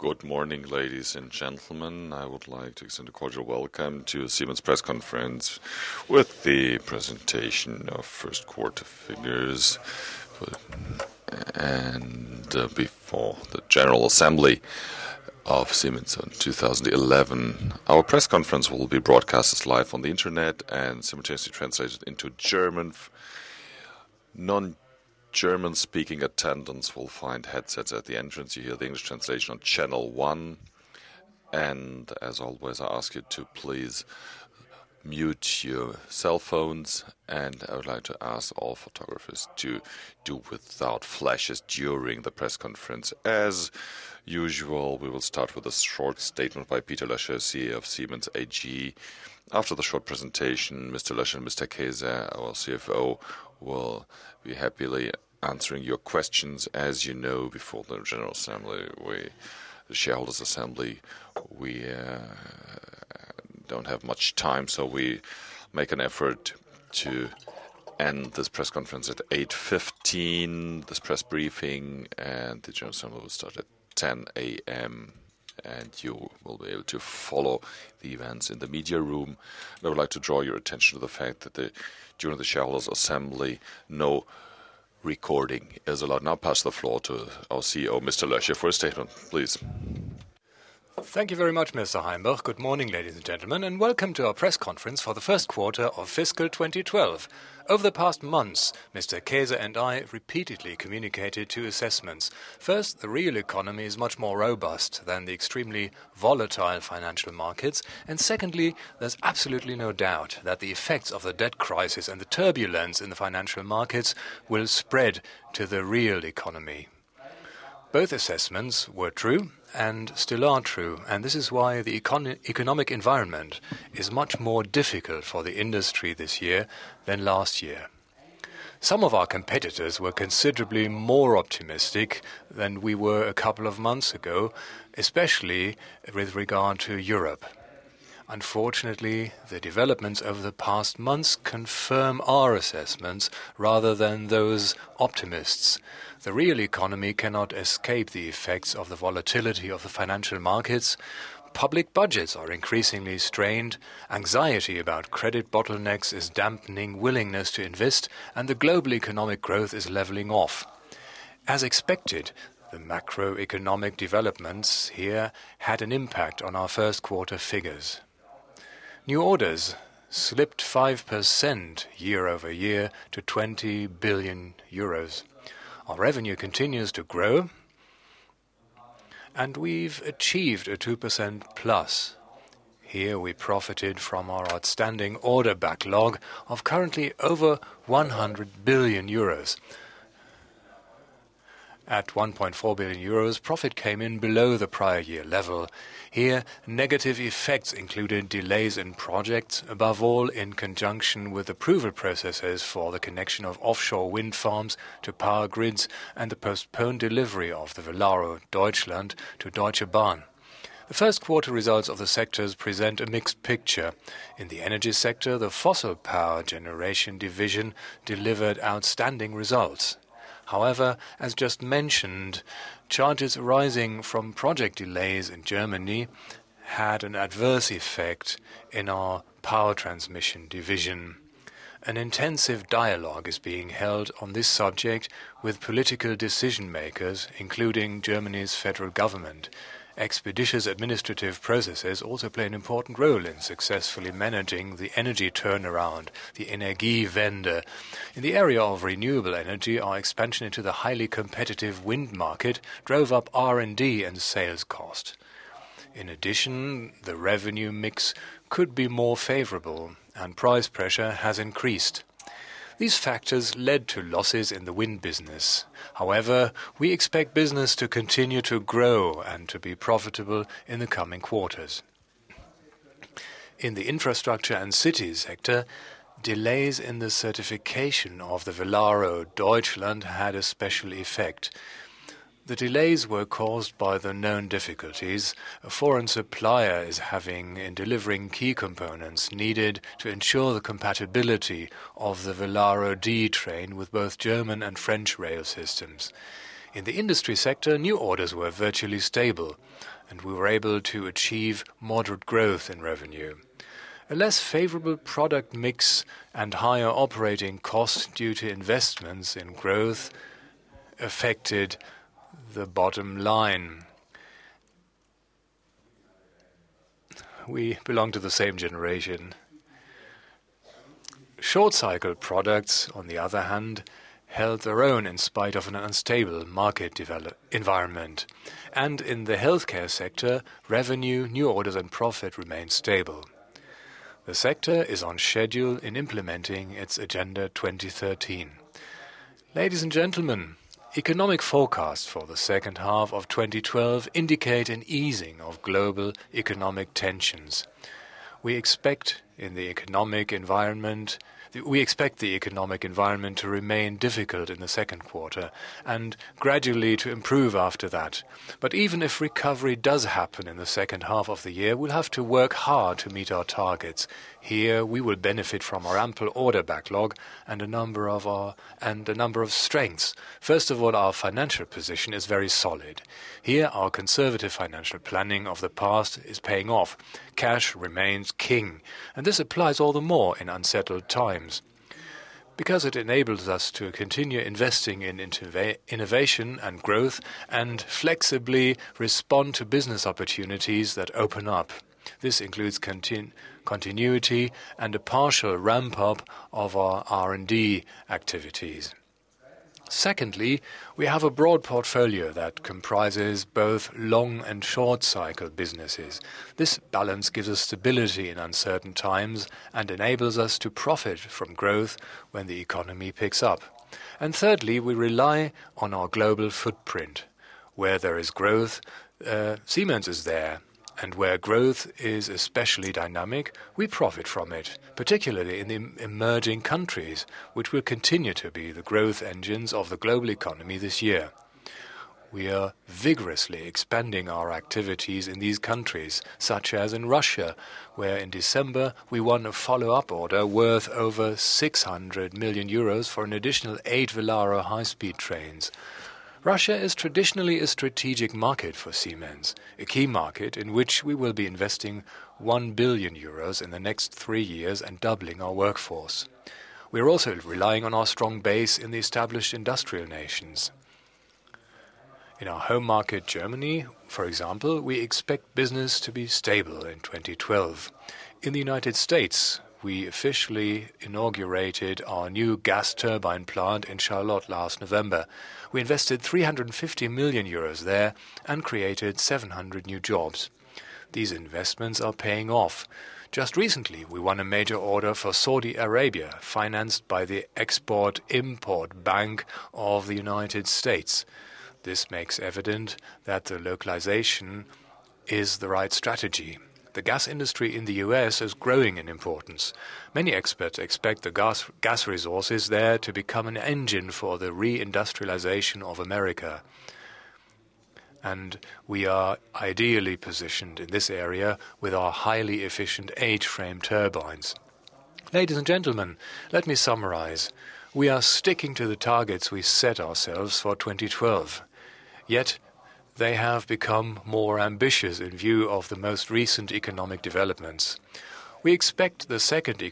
Good morning, ladies and gentlemen. I would like to extend a cordial welcome to Siemens press conference with the presentation of first quarter figures and before the General Assembly of Siemens in 2011. Our press conference will be broadcast live on the internet and simultaneously translated into German. Non-German speaking attendants will find headsets at the entrance. You hear the English translation on channel 1. And as always, I ask you to please mute your cell phones. And I would like to ask all photographers to do without flashes during the press conference. As usual, we will start with a short statement by Peter Löscher, CEO of Siemens AG. After the short presentation, Mr. Löscher and Mr. Käse, our CFO, will be happily answering your questions. As you know, before the General Assembly, the Shareholders Assembly, we don't have much time, so we make an effort to end this press conference at 8:15, this press briefing, and the General Assembly will start at 10 a.m. and you will be able to follow the events in the media room. And I would like to draw your attention to the fact that during the Shareholders Assembly, no recording is allowed. Now pass the floor to our CEO, Mr. Löscher, for a statement, please. Thank you very much, Mr. Heimbach. Good morning, ladies and gentlemen, and welcome to our press conference for the first quarter of fiscal 2012. Over the past months, Mr. Käse and I repeatedly communicated two assessments. First, the real economy is much more robust than the extremely volatile financial markets. And secondly, there's absolutely no doubt that the effects of the debt crisis and the turbulence in the financial markets will spread to the real economy. Both assessments were true and still are true, and this is why the economic environment is much more difficult for the industry this year than last year. Some of our competitors were considerably more optimistic than we were a couple of months ago, especially with regard to Europe. Unfortunately, the developments over the past months confirm our assessments rather than those optimists. The real economy cannot escape the effects of the volatility of the financial markets. Public budgets are increasingly strained, anxiety about credit bottlenecks is dampening willingness to invest, and the global economic growth is leveling off. As expected, the macroeconomic developments here had an impact on our first quarter figures. New orders slipped 5% year-over-year to 20 billion euros. Our revenue continues to grow, and we've achieved a 2% plus. Here we profited from our outstanding order backlog of currently over 100 billion euros. At 1.4 billion euros, profit came in below the prior year level. Here, negative effects included delays in projects, above all in conjunction with approval processes for the connection of offshore wind farms to power grids and the postponed delivery of the Velaro Deutschland to Deutsche Bahn. The first quarter results of the sectors present a mixed picture. In the energy sector, the fossil power generation division delivered outstanding results. However, as just mentioned, charges arising from project delays in Germany had an adverse effect in our power transmission division. An intensive dialogue is being held on this subject with political decision-makers, including Germany's federal government. Expeditious administrative processes also play an important role in successfully managing the energy turnaround, the Energiewende. In the area of renewable energy, our expansion into the highly competitive wind market drove up R&D and sales cost. In addition, the revenue mix could be more favorable, and price pressure has increased. These factors led to losses in the wind business. However, we expect business to continue to grow and to be profitable in the coming quarters. In the infrastructure and cities sector, delays in the certification of the Velaro Deutschland had a special effect. The delays were caused by the known difficulties a foreign supplier is having in delivering key components needed to ensure the compatibility of the Velaro D train with both German and French rail systems. In the industry sector, new orders were virtually stable, and we were able to achieve moderate growth in revenue. A less favorable product mix and higher operating costs due to investments in growth affected the bottom line. We belong to the same generation. Short-cycle products, on the other hand, held their own in spite of an unstable market environment. And in the healthcare sector, revenue, new orders and profit remained stable. The sector is on schedule in implementing its Agenda 2013. Ladies and gentlemen, economic forecasts for the second half of 2012 indicate an easing of global economic tensions. We expect the economic environment to remain difficult in the second quarter and gradually to improve after that. But even if recovery does happen in the second half of the year, we'll have to work hard to meet our targets. Here we will benefit from our ample order backlog and a number of strengths. First of all, our financial position is very solid. Here our conservative financial planning of the past is paying off. Cash remains king, and this applies all the more in unsettled times, because it enables us to continue investing in innovation and growth and flexibly respond to business opportunities that open up. This includes continuity and a partial ramp-up of our R&D activities. Secondly, we have a broad portfolio that comprises both long and short-cycle businesses. This balance gives us stability in uncertain times and enables us to profit from growth when the economy picks up. And thirdly, we rely on our global footprint. Where there is growth, Siemens is there. And where growth is especially dynamic, we profit from it, particularly in the emerging countries, which will continue to be the growth engines of the global economy this year. We are vigorously expanding our activities in these countries, such as in Russia, where in December we won a follow-up order worth over 600 million euros for an additional 8 Velaro high-speed trains. Russia is traditionally a strategic market for Siemens, a key market in which we will be investing 1 billion euros in the next 3 years and doubling our workforce. We are also relying on our strong base in the established industrial nations. In our home market, Germany, for example, we expect business to be stable in 2012. In the United States, we officially inaugurated our new gas turbine plant in Charlotte last November. We invested 350 million euros there and created 700 new jobs. These investments are paying off. Just recently, we won a major order for Saudi Arabia, financed by the Export-Import Bank of the United States. This makes evident that the localization is the right strategy. The gas industry in the US is growing in importance. Many experts expect the gas resources there to become an engine for the re-industrialization of America. And we are ideally positioned in this area with our highly efficient H-frame turbines. Ladies and gentlemen, let me summarize. We are sticking to the targets we set ourselves for 2012. Yet, they have become more ambitious in view of the most recent economic developments. We expect the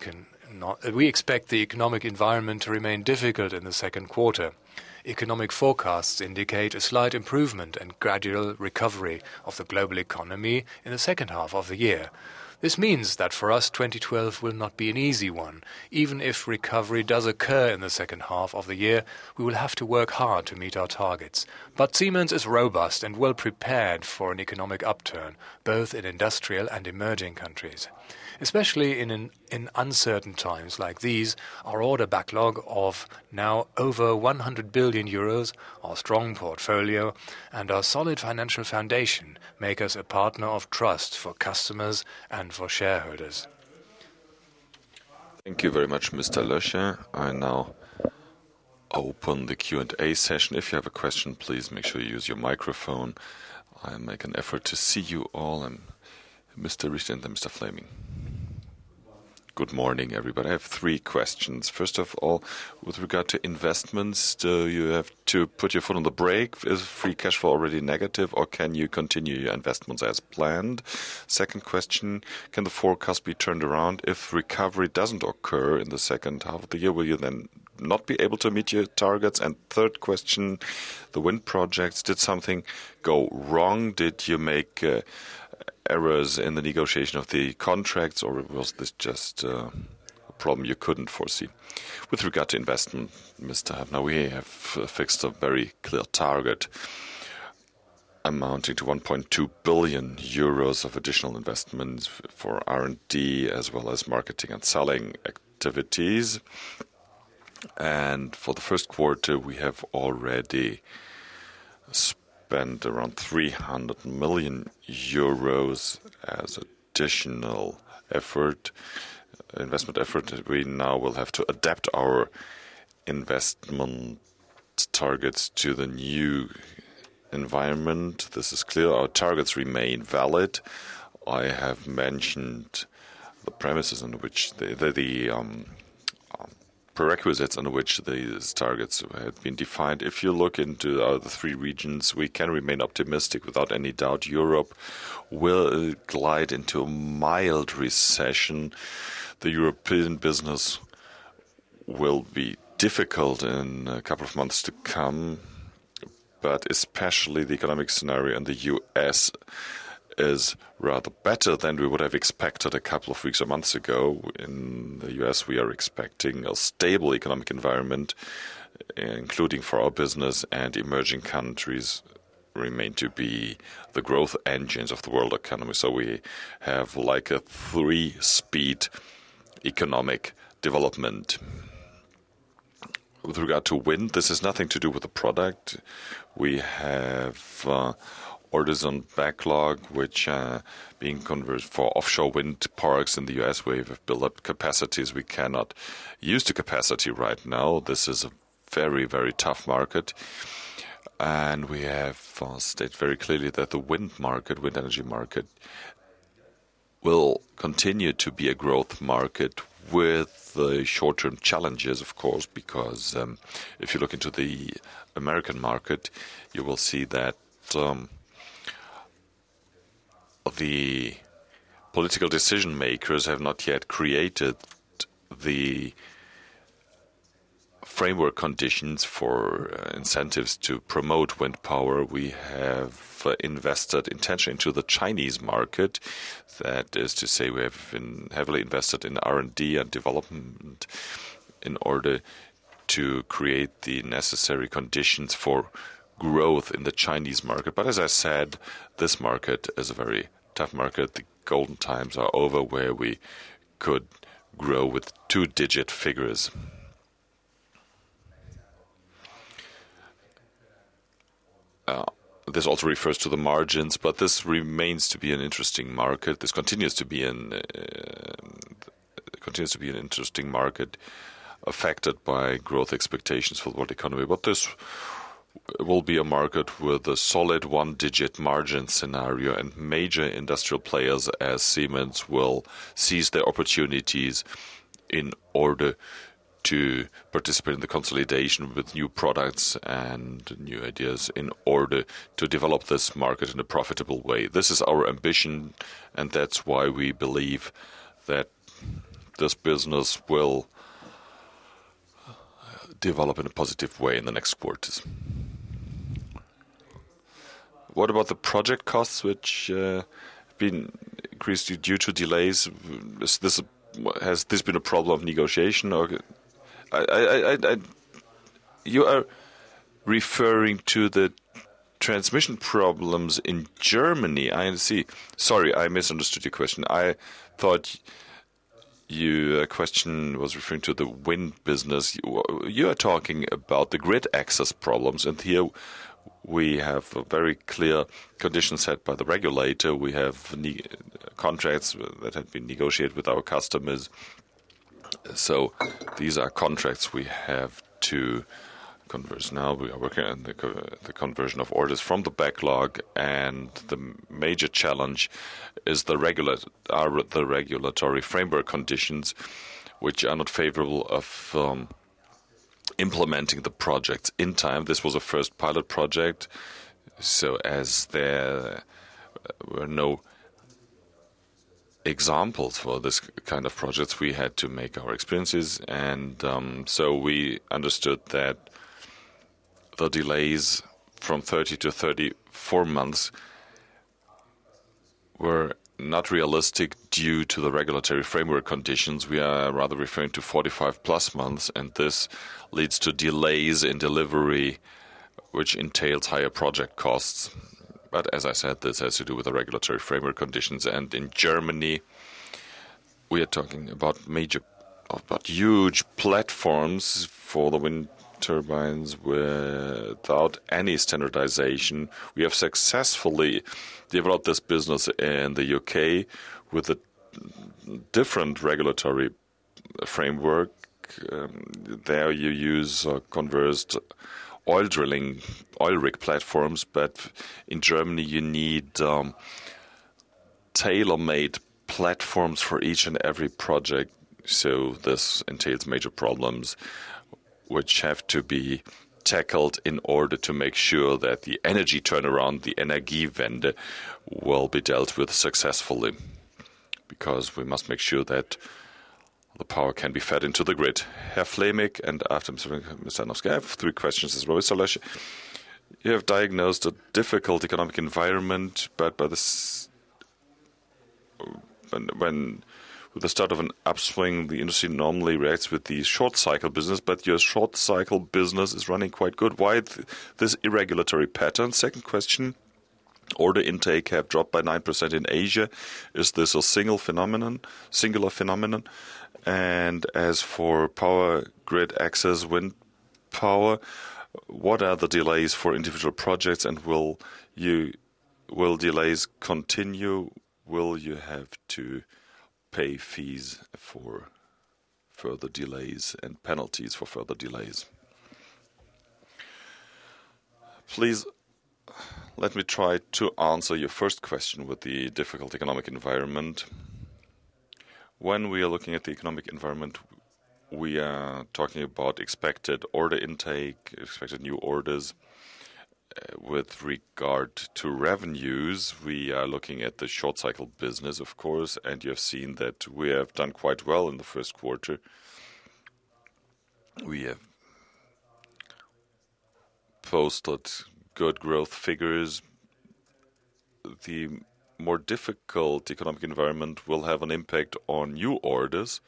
economic environment to remain difficult in the second quarter. Economic forecasts indicate a slight improvement and gradual recovery of the global economy in the second half of the year. This means that for us 2012 will not be an easy one. Even if recovery does occur in the second half of the year, we will have to work hard to meet our targets. But Siemens is robust and well prepared for an economic upturn, both in industrial and emerging countries. Especially in uncertain times like these, our order backlog of now over 100 billion euros, our strong portfolio, and our solid financial foundation make us a partner of trust for customers and for shareholders. Thank you very much, Mr. Löscher. I now open the Q&A session. If you have a question, please make sure you use your microphone. I'll make an effort to see you all. And Mr. Richter and then Mr. Flaming. Good morning, everybody. I have 3 questions. First of all, with regard to investments, do you have to put your foot on the brake? Is free cash flow already negative, or can you continue your investments as planned? Second question, can the forecast be turned around if recovery doesn't occur in the second half of the year? Will you then not be able to meet your targets? And third question, the wind projects, did something go wrong? Did you make errors in the negotiation of the contracts, or was this just a problem you couldn't foresee? With regard to investment, Mr. Hafner, we have fixed a very clear target amounting to 1.2 billion euros of additional investments for R&D as well as marketing and selling activities. And for the first quarter, we have already spent around 300 million euros as additional investment effort. We now will have to adapt our investment targets to the new environment. This is clear. Our targets remain valid. I have mentioned the premises under which the prerequisites under which these targets had been defined. If you look into the 3 regions, we can remain optimistic without any doubt. Europe will glide into a mild recession. The European business will be difficult in a couple of months to come, but especially the economic scenario in the US is rather better than we would have expected a couple of weeks or months ago. In the US, we are expecting a stable economic environment, including for our business, and emerging countries remain to be the growth engines of the world economy. So we have like a 3-speed economic development. With regard to wind, this has nothing to do with the product. We have orders on backlog, which are being converted for offshore wind parks in the US. We have built up capacities. We cannot use the capacity right now. This is a very, very tough market. And we have stated very clearly that the wind energy market, will continue to be a growth market with the short-term challenges, of course, because if you look into the American market, you will see that the political decision makers have not yet created the framework conditions for incentives to promote wind power. We have invested intentionally into the Chinese market. That is to say, we have been heavily invested in R&D and development in order to create the necessary conditions for growth in the Chinese market. But as I said, this market is a very tough market. The golden times are over where we could grow with 2-digit figures. This also refers to the margins, but this remains to be an interesting market. This continues to be an interesting market affected by growth expectations for the world economy. But this will be a market with a solid 1-digit margin scenario, and major industrial players as Siemens will seize their opportunities in order to participate in the consolidation with new products and new ideas in order to develop this market in a profitable way. This is our ambition, and that's why we believe that this business will develop in a positive way in the next quarters. What about the project costs, which have been increased due to delays? Has this been a problem of negotiation? Or you are referring to the transmission problems in Germany. I see. Sorry, I misunderstood your question. I thought your question was referring to the wind business. You are talking about the grid access problems, and here we have a very clear condition set by the regulator. We have contracts that have been negotiated with our customers. So these are contracts we have to conversion now. We are working on the conversion of orders from the backlog, and the major challenge is the regulatory framework conditions, which are not favorable of implementing the projects in time. This was a first pilot project, so as there were no examples for this kind of projects, we had to make our experiences, and so we understood that the delays from 30 to 34 months were not realistic due to the regulatory framework conditions. We are rather referring to 45 plus months, and this leads to delays in delivery, which entails higher project costs. But as I said, this has to do with the regulatory framework conditions. And in Germany, we are talking about huge platforms for the wind turbines without any standardization. We have successfully developed this business in the UK with a different regulatory framework. There you use conversed oil rig platforms, but in Germany you need tailor-made platforms for each and every project. So this entails major problems which have to be tackled in order to make sure that the energy turnaround, the Energiewende, will be dealt with successfully. Because we must make sure that the power can be fed into the grid. Herr Fleming, and after Mr. Janowski, I have three questions as well. Mr. Lösch, you have diagnosed a difficult economic environment, but by this, when with the start of an upswing, the industry normally reacts with the short cycle business, but your short cycle business is running quite good. Why this irregulatory pattern? Second question. Order intake have dropped by 9% in Asia. Is this a singular phenomenon? And as for power grid access, wind power, what are the delays for individual projects, and will delays continue? Will you have to pay fees for further delays and penalties for further delays? Please let me try to answer your first question with the difficult economic environment. When we are looking at the economic environment, we are talking about expected order intake, expected new orders. With regard to revenues, we are looking at the short cycle business, of course, and you have seen that we have done quite well in the first quarter. We have posted good growth figures. The more difficult economic environment will have an impact on new orders,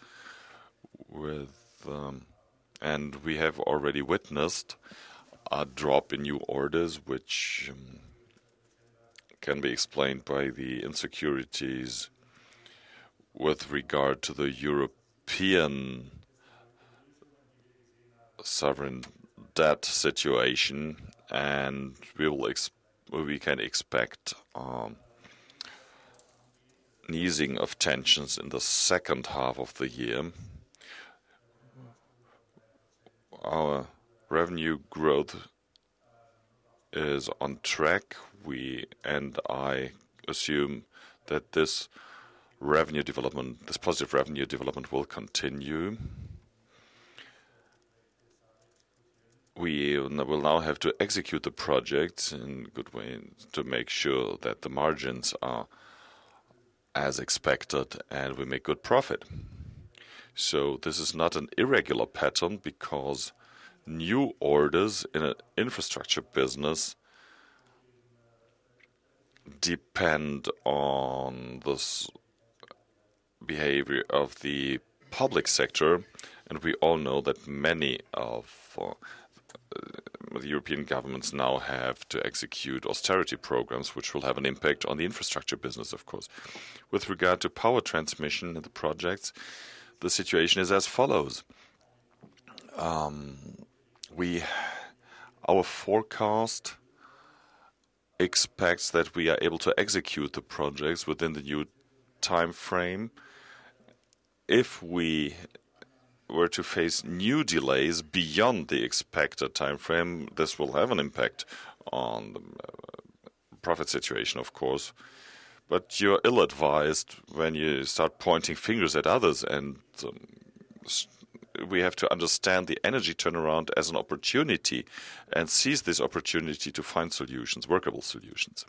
and we have already witnessed a drop in new orders, which can be explained by the insecurities with regard to the European sovereign debt situation, and we can expect an easing of tensions in the second half of the year. Our revenue growth is on track. I assume that this positive revenue development will continue. We will now have to execute the projects in a good way to make sure that the margins are as expected and we make good profit. So this is not an irregular pattern, because new orders in an infrastructure business depend on the behavior of the public sector, and we all know that many of the European governments now have to execute austerity programs, which will have an impact on the infrastructure business, of course. With regard to power transmission in the projects, the situation is as follows. Our forecast expects that we are able to execute the projects within the new time frame. If we were to face new delays beyond the expected time frame, this will have an impact on the profit situation, of course. But you're ill-advised when you start pointing fingers at others, and we have to understand the energy turnaround as an opportunity and seize this opportunity to find solutions, workable solutions.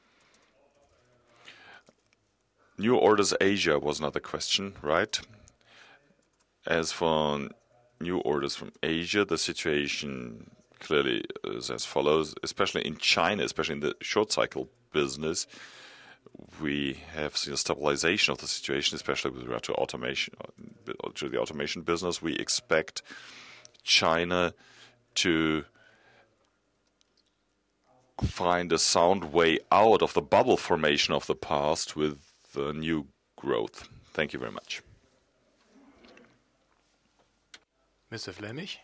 New orders Asia was another question, right? As for new orders from Asia, the situation clearly is as follows, especially in China, especially in the short cycle business. We have seen a stabilization of the situation, especially with regard to automation, to the automation business. We expect China to find a sound way out of the bubble formation of the past with new growth. Thank you very much. Mr. Flemmich?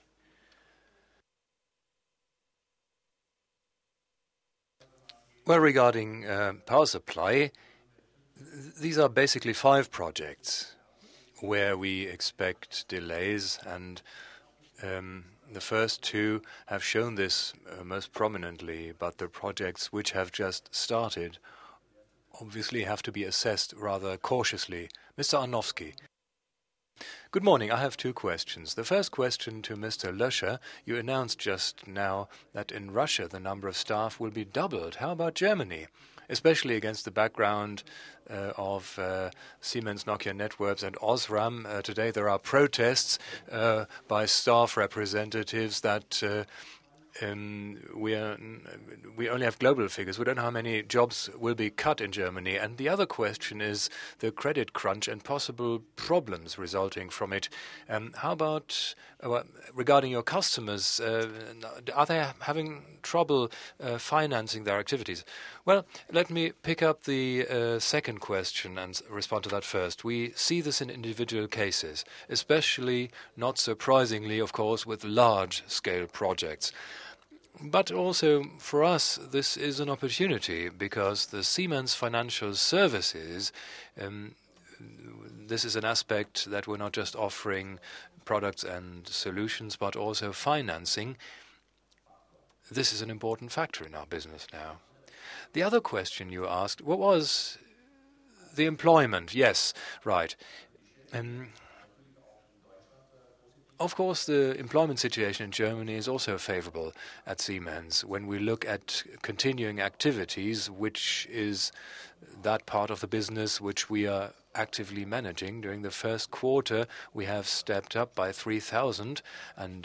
Well, regarding power supply, these are basically 5 projects where we expect delays, and the first 2 have shown this most prominently, but the projects which have just started obviously have to be assessed rather cautiously. Mr. Arnowski. Good morning. I have 2 questions. The first question to Mr. Löscher. You announced just now that in Russia the number of staff will be doubled. How about Germany? Especially against the background of Siemens, Nokia Networks and Osram. Today there are protests by staff representatives that we only have global figures. We don't know how many jobs will be cut in Germany. And the other question is the credit crunch and possible problems resulting from it. How about regarding your customers? Are they having trouble financing their activities? Well, let me pick up the second question and respond to that first. We see this in individual cases, especially, not surprisingly, of course, with large-scale projects. But also, for us, this is an opportunity because the Siemens Financial Services, this is an aspect that we're not just offering products and solutions, but also financing. This is an important factor in our business now. The other question you asked, what was the employment? Yes, right. Of course, the employment situation in Germany is also favorable at Siemens. When we look at continuing activities, which is that part of the business which we are actively managing, during the first quarter, we have stepped up by 3,000 and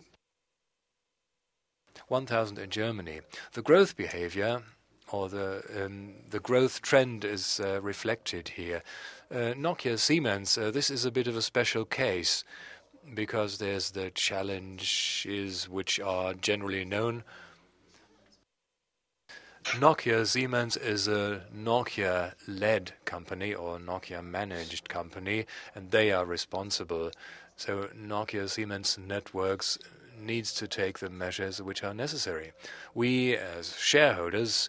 1,000 in Germany. The growth behavior or the growth trend is reflected here. Nokia Siemens, this is a bit of a special case, because there's the challenges which are generally known. Nokia Siemens is a Nokia-led company or Nokia-managed company, and they are responsible. So Nokia Siemens Networks needs to take the measures which are necessary. We, as shareholders,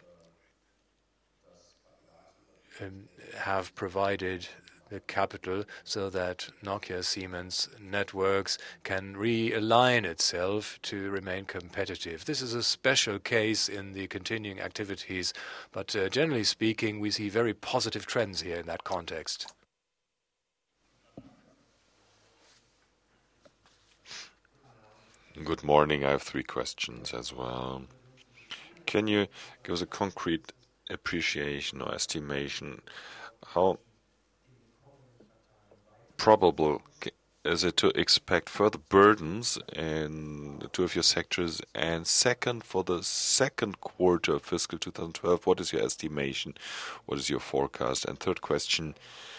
have provided the capital so that Nokia Siemens Networks can realign itself to remain competitive. This is a special case in the continuing activities, but generally speaking, we see very positive trends here in that context. Good morning. I have 3 questions as well. Can you give us a concrete appreciation or estimation how probable is it to expect further burdens in the 2 of your sectors? And second, for the second quarter of fiscal 2012, what is your estimation? What is your forecast? And third question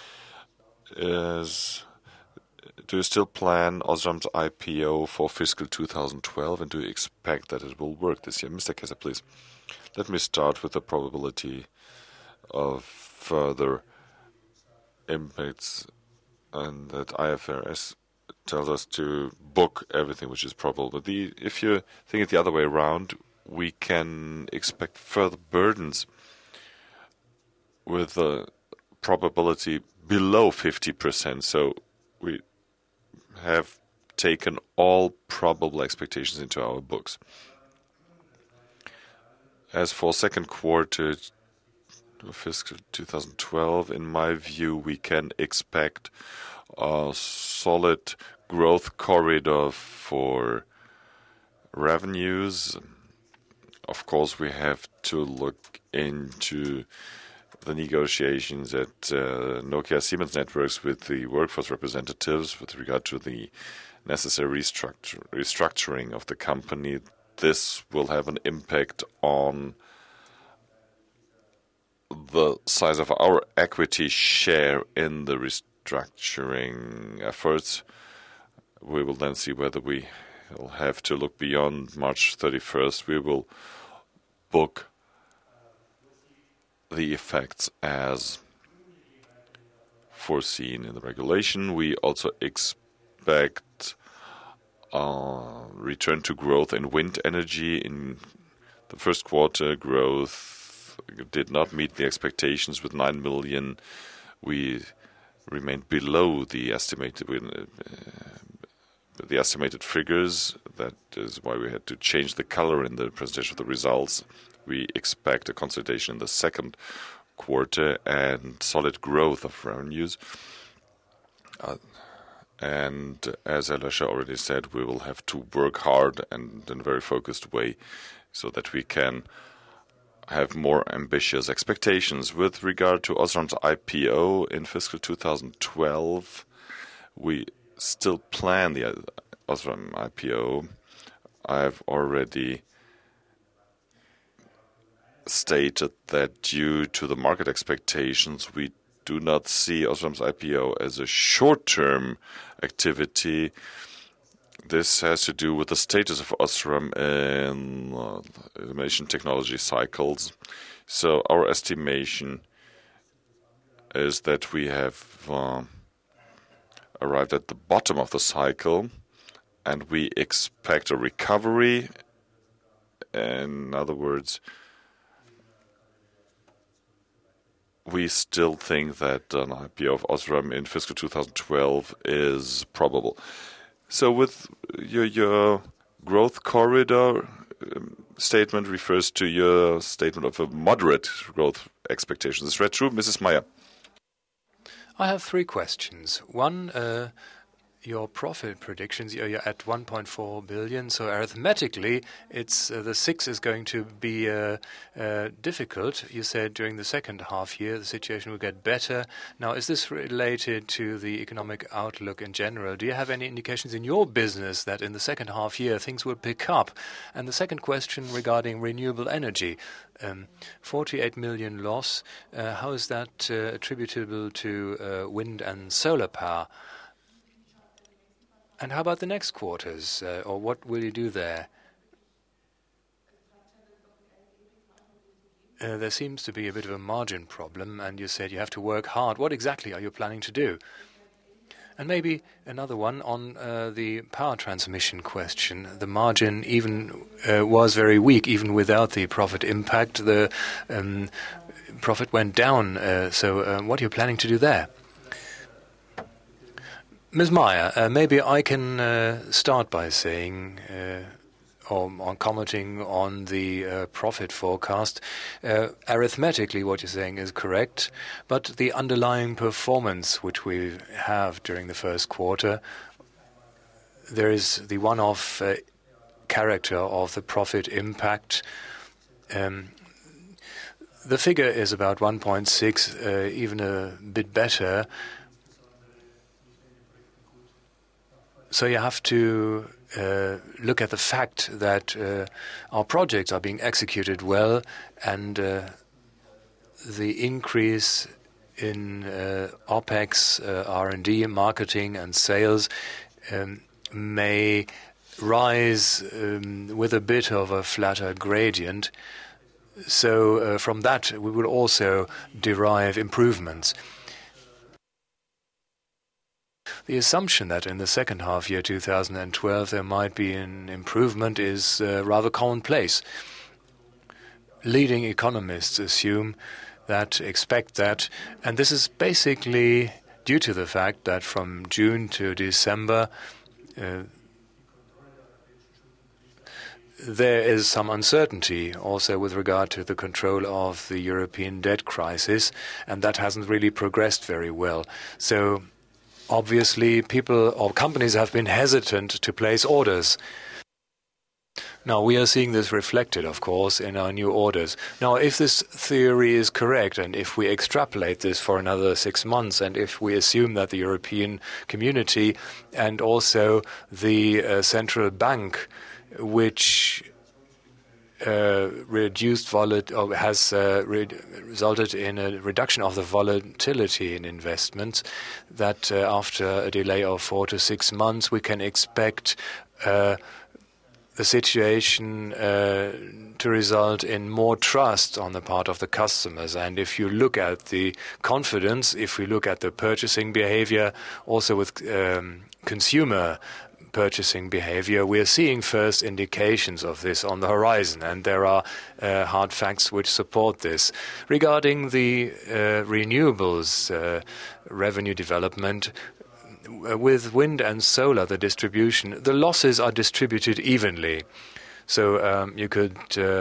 is, do you still plan Osram's IPO for fiscal 2012, and do you expect that it will work this year? Mr. Kessler, please. Let me start with the probability of further impacts, and that IFRS tells us to book everything which is probable. But if you think it the other way around, we can expect further burdens with a probability below 50%. So we have taken all probable expectations into our books. As for second quarter of fiscal 2012, in my view, we can expect a solid growth corridor for revenues. Of course, we have to look into the negotiations at Nokia Siemens Networks with the workforce representatives with regard to the necessary restructuring of the company. This will have an impact on the size of our equity share in the restructuring efforts. We will then see whether we will have to look beyond March 31st. We will book the effects as foreseen in the regulation. We also expect return to growth in wind energy. In the first quarter, growth did not meet the expectations with 9 million. We remained below the estimated figures. That is why we had to change the color in the presentation of the results. We expect a consolidation in the second quarter and solid growth of revenues. And as Alasha already said, we will have to work hard and in a very focused way so that we can have more ambitious expectations. With regard to Osram's IPO in fiscal 2012, we still plan the Osram IPO. I've already stated that due to the market expectations, we do not see Osram's IPO as a short-term activity. This has to do with the status of Osram in information technology cycles. So our estimation is that we have arrived at the bottom of the cycle, and we expect a recovery. In other words, we still think that an IPO of Osram in fiscal 2012 is probable. So with your growth corridor statement refers to your statement of a moderate growth expectation. Is that true, Mrs. Meyer? I have three questions. One, your profit predictions, you're at 1.4 billion. So arithmetically, it's the 6 is going to be difficult. You said during the second half year, the situation will get better. Now, is this related to the economic outlook in general? Do you have any indications in your business that in the second half year things will pick up? And the second question regarding renewable energy. 48 million loss. How is that attributable to wind and solar power? And how about the next quarters, or what will you do there? There seems to be a bit of a margin problem, and you said you have to work hard. What exactly are you planning to do? And maybe another one on the power transmission question. The margin even was very weak, even without the profit impact. The profit went down. So what are you planning to do there? Ms. Meyer, maybe I can start by saying, or on commenting on the profit forecast. Arithmetically, what you're saying is correct, but the underlying performance which we have during the first quarter, there is the one-off character of the profit impact. The figure is about 1.6, even a bit better. So you have to look at the fact that our projects are being executed well, and the increase in OPEX, R&D, marketing and sales may rise with a bit of a flatter gradient. So from that we will also derive improvements. The assumption that in the second half year 2012 there might be an improvement is rather commonplace. Leading economists expect that, and this is basically due to the fact that from June to December there is some uncertainty also with regard to the control of the European debt crisis, and that hasn't really progressed very well. So obviously people or companies have been hesitant to place orders. Now, we are seeing this reflected, of course, in our new orders. Now, if this theory is correct, and if we extrapolate this for another 6 months, and if we assume that the European community and also the central bank, which has resulted in a reduction of the volatility in investments, that after a delay of 4 to 6 months, we can expect the situation to result in more trust on the part of the customers. And if you look at the confidence, if we look at the purchasing behavior, also with consumer purchasing behavior, we are seeing first indications of this on the horizon, and there are hard facts which support this. Regarding the renewables revenue development, with wind and solar, the distribution, the losses are distributed evenly. So you could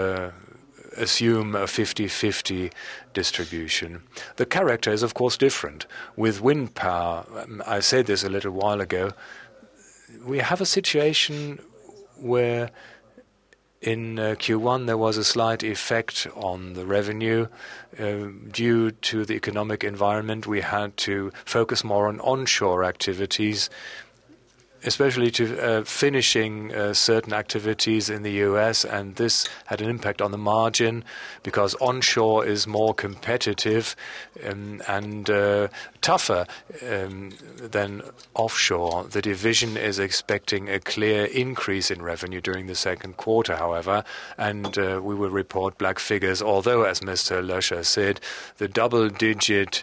assume a 50-50 distribution. The character is, of course, different. With wind power, I said this a little while ago, we have a situation where in Q1 there was a slight effect on the revenue due to the economic environment. We had to focus more on onshore activities, especially to finishing certain activities in the US, and this had an impact on the margin because onshore is more competitive and tougher than offshore. The division is expecting a clear increase in revenue during the second quarter, however, and we will report black figures, although, as Mr. Löscher said, the double-digit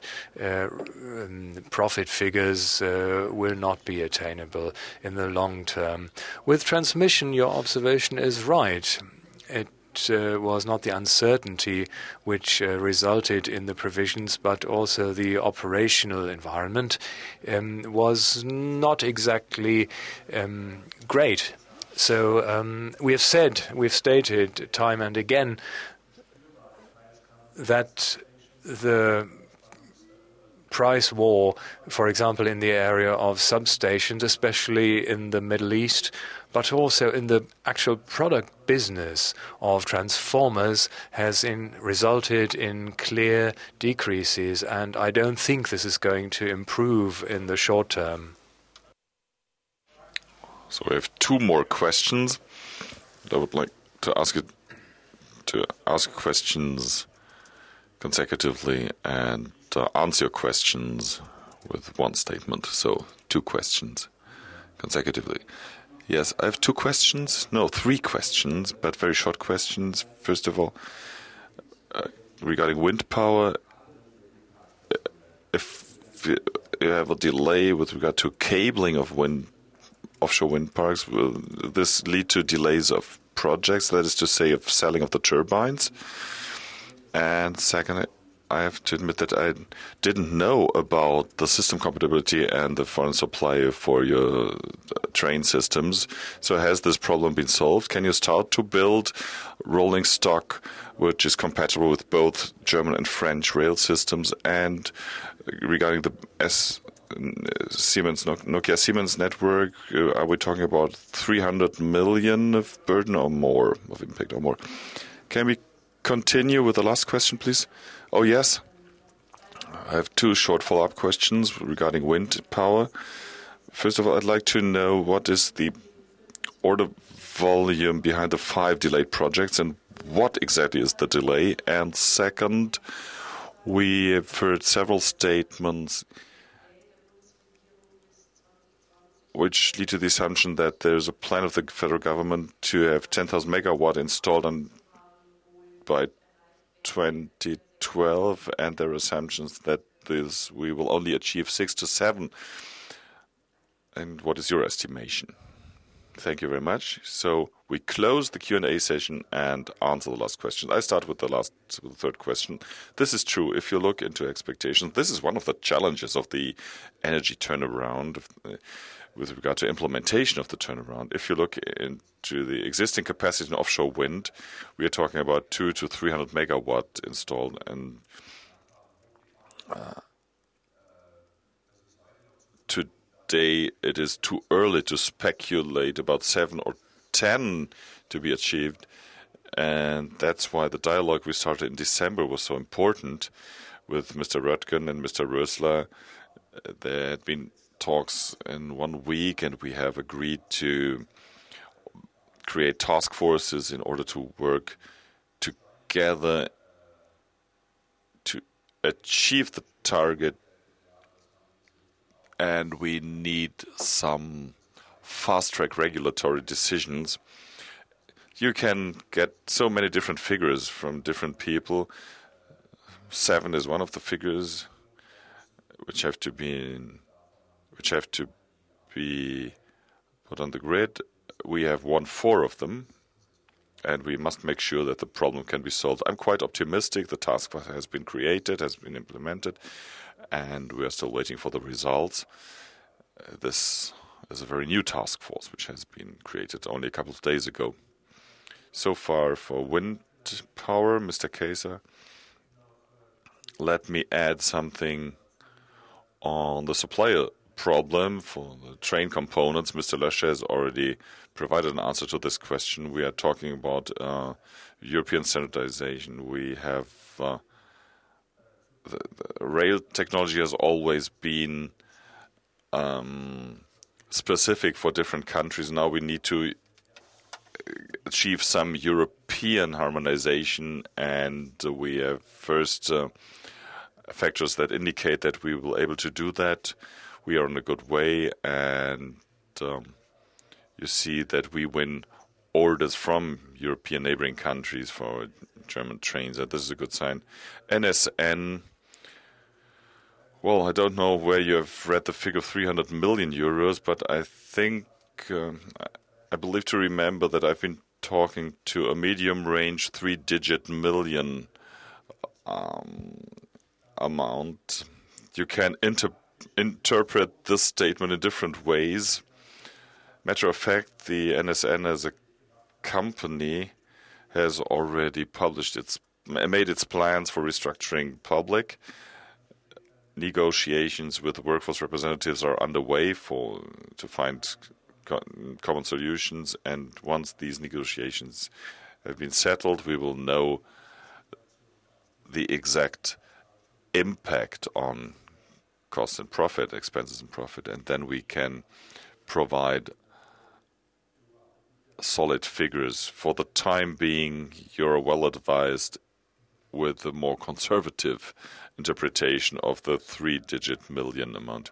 profit figures will not be attainable in the long term. With transmission, your observation is right. It was not the uncertainty which resulted in the provisions, but also the operational environment was not exactly great. So we've stated time and again that the price war, for example, in the area of substations, especially in the Middle East, but also in the actual product business of transformers, has resulted in clear decreases, and I don't think this is going to improve in the short term. So we have 2 more questions. I would like to ask you to ask questions consecutively and answer your questions with one statement. So 2 questions consecutively. Yes, I have 2 questions. No, 3 questions, but very short questions. First of all, regarding wind power, if you have a delay with regard to cabling of offshore wind parks, will this lead to delays of projects, that is to say, of selling of the turbines? And second, I have to admit that I didn't know about the system compatibility and the foreign supply for your train systems. So has this problem been solved? Can you start to build rolling stock which is compatible with both German and French rail systems? And regarding the Nokia Siemens network, are we talking about 300 million of burden or more, of impact or more? Can we continue with the last question, please? Oh, yes. I have 2 short follow-up questions regarding wind power. First of all, I'd like to know what is the order volume behind the 5 delayed projects and what exactly is the delay? And second, we have heard several statements which lead to the assumption that there's a plan of the federal government to have 10,000 megawatt installed by 2012, and there are assumptions that we will only achieve 6 to 7. And what is your estimation? Thank you very much. So we close the Q&A session and answer the last question. I start with the third question. This is true. If you look into expectations, this is one of the challenges of the energy turnaround with regard to implementation of the turnaround. If you look into the existing capacity in offshore wind, we are talking about 200 to 300 megawatt installed, and today it is too early to speculate about 7 or 10 to be achieved, and that's why the dialogue we started in December was so important with Mr. Röttgen and Mr. Rösler. There had been talks in 1 week, and we have agreed to create task forces in order to work together to achieve the target, and we need some fast-track regulatory decisions. You can get so many different figures from different people. 7 is one of the figures which have to be put on the grid. We have 1/4 of them, and we must make sure that the problem can be solved. I'm quite optimistic. The task force has been created, has been implemented, and we are still waiting for the results. This is a very new task force which has been created only a couple of days ago. So far for wind power, Mr. Kaiser. Let me add something on the supplier problem for the train components. Mr. Löscher has already provided an answer to this question. We are talking about European standardization. We have the rail technology has always been specific for different countries. Now we need to achieve some European harmonization, and we have first factors that indicate that we will be able to do that. We are in a good way, and you see that we win orders from European neighboring countries for German trains. This is a good sign. NSN, well, I don't know where you have read the figure of 300 million euros, but I think, I believe to remember that I've been talking to a medium-range 3-digit million amount. You can interpret this statement in different ways. Matter of fact, the NSN as a company has already made its plans for restructuring public. Negotiations with the workforce representatives are underway to find common solutions, and once these negotiations have been settled, we will know the exact impact on cost and profit, expenses and profit, and then we can provide solid figures. For the time being, you're well advised with a more conservative interpretation of the 3-digit million amount.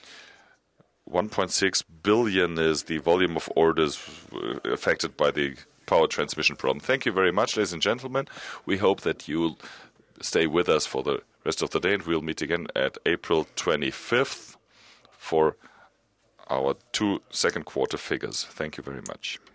1.6 billion is the volume of orders affected by the power transmission problem. Thank you very much, ladies and gentlemen. We hope that you'll stay with us for the rest of the day, and we'll meet again at April 25th for our 2 second quarter figures. Thank you very much.